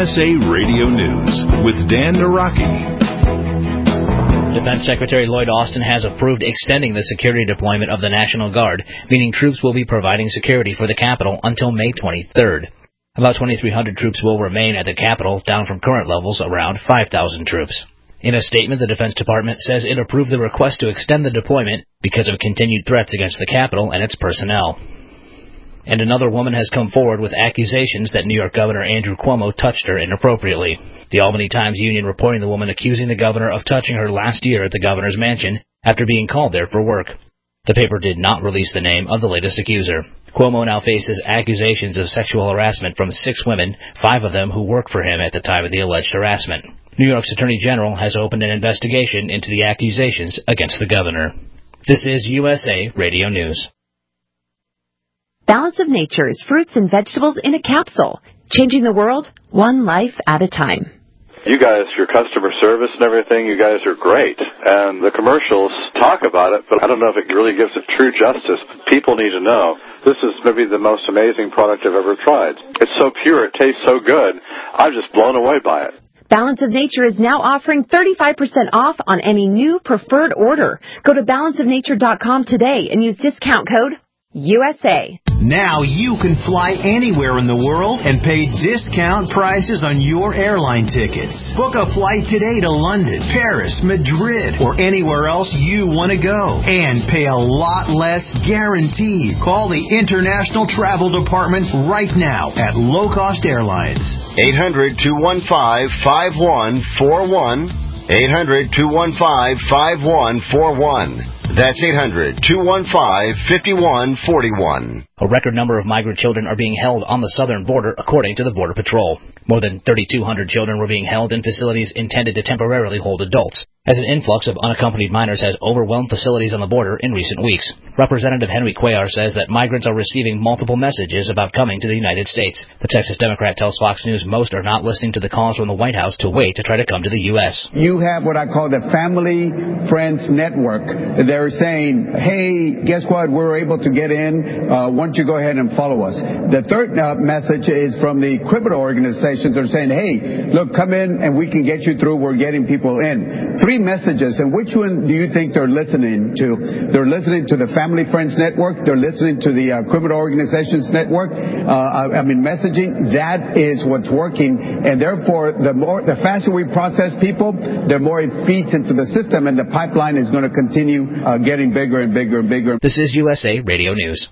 USA Radio News with Dan Naraki. Defense Secretary Lloyd Austin has approved extending the security deployment of the National Guard, meaning troops will be providing security for the Capitol until May 23rd. About 2,300 troops will remain at the Capitol, down from current levels around 5,000 troops. In a statement, the Defense Department says it approved the request to extend the deployment because of continued threats against the Capitol and its personnel. And another woman has come forward with accusations that New York Governor Andrew Cuomo touched her inappropriately. The Albany Times-Union reporting the woman accusing the governor of touching her last year at the governor's mansion after being called there for work. The paper did not release the name of the latest accuser. Cuomo now faces accusations of sexual harassment from 6 women, 5 of them who worked for him at the time of the alleged harassment. New York's Attorney General has opened an investigation into the accusations against the governor. This is USA Radio News. Balance of Nature is fruits and vegetables in a capsule, changing the world one life at a time. You guys, your customer service and everything, you guys are great. And the commercials talk about it, but I don't know if it really gives it true justice. People need to know. This is maybe the most amazing product I've ever tried. It's so pure, it tastes so good. I'm just blown away by it. Balance of Nature is now offering 35% off on any new preferred order. Go to balanceofnature.com today and use discount code USA. Now you can fly anywhere in the world and pay discount prices on your airline tickets. Book a flight today to London, Paris, Madrid, or anywhere else you want to go. And pay a lot less guaranteed. Call the International Travel Department right now at Low Cost Airlines. 800-215-5141. 800-215-5141. That's 800-215-5141. A record number of migrant children are being held on the southern border, according to the Border Patrol. More than 3,200 children were being held in facilities intended to temporarily hold adults, as an influx of unaccompanied minors has overwhelmed facilities on the border in recent weeks. Representative Henry Cuellar says that migrants are receiving multiple messages about coming to the United States. The Texas Democrat tells Fox News most are not listening to the calls from the White House to wait to try to come to the U.S. You have what I call the Family Friends Network. They're saying, hey, guess what? We're able to get in. Why don't you go ahead and follow us? The third message is from the criminal organizations. They're saying, hey, look, come in and we can get you through. We're getting people in. 3 messages, and which one do you think they're listening to? They're listening to the Family Friends Network. They're listening to the criminal organizations network. Messaging. That is what's working, and therefore, the faster we process people, the more it feeds into the system, and the pipeline is going to continue getting bigger and bigger and bigger. This is USA Radio News.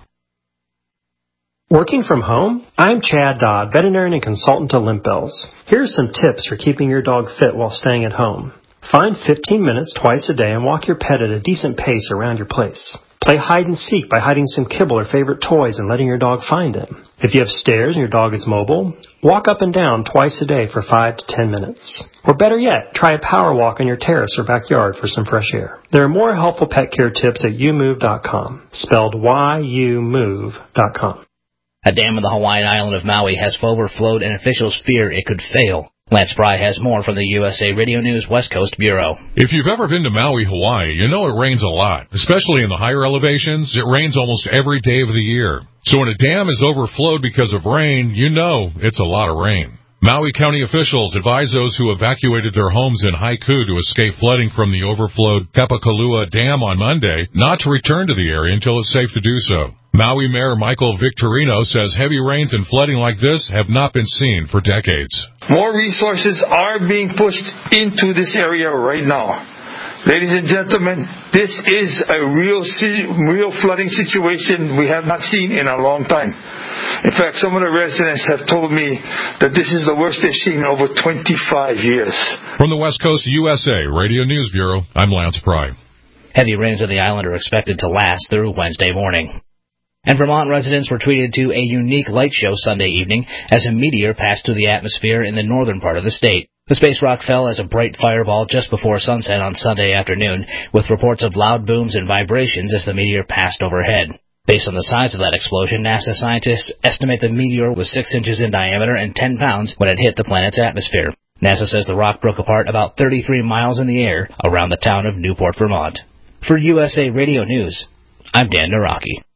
Working from home? I'm Chad Dodd, veterinarian and consultant to Limp Bells. Here are some tips for keeping your dog fit while staying at home. Find 15 minutes twice a day and walk your pet at a decent pace around your place. Play hide and seek by hiding some kibble or favorite toys and letting your dog find them. If you have stairs and your dog is mobile, walk up and down twice a day for 5 to 10 minutes. Or better yet, try a power walk on your terrace or backyard for some fresh air. There are more helpful pet care tips at youmove.com, spelled YOUMOVE.com. A dam in the Hawaiian island of Maui has overflowed and officials fear it could fail. Lance Pry has more from the USA Radio News West Coast Bureau. If you've ever been to Maui, Hawaii, you know it rains a lot. Especially in the higher elevations, it rains almost every day of the year. So when a dam is overflowed because of rain, you know it's a lot of rain. Maui County officials advise those who evacuated their homes in Haiku to escape flooding from the overflowed Kepakalua Dam on Monday not to return to the area until it's safe to do so. Maui Mayor Michael Victorino says heavy rains and flooding like this have not been seen for decades. More resources are being pushed into this area right now. Ladies and gentlemen, this is a real flooding situation we have not seen in a long time. In fact, some of the residents have told me that this is the worst they've seen in over 25 years. From the West Coast USA Radio News Bureau, I'm Lance Pry. Heavy rains on the island are expected to last through Wednesday morning. And Vermont residents were treated to a unique light show Sunday evening as a meteor passed through the atmosphere in the northern part of the state. The space rock fell as a bright fireball just before sunset on Sunday afternoon, with reports of loud booms and vibrations as the meteor passed overhead. Based on the size of that explosion, NASA scientists estimate the meteor was 6 inches in diameter and 10 pounds when it hit the planet's atmosphere. NASA says the rock broke apart about 33 miles in the air around the town of Newport, Vermont. For USA Radio News, I'm Dan Naraki.